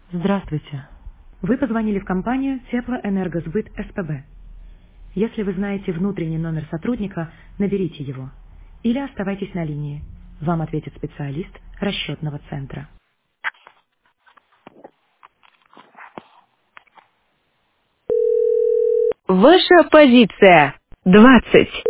Здравствуйте. Вы позвонили в компанию Теплоэнергосбыт СПБ. Если вы знаете внутренний номер сотрудника, наберите его. Или оставайтесь на линии. Вам ответит специалист расчетного центра. Ваша позиция 20.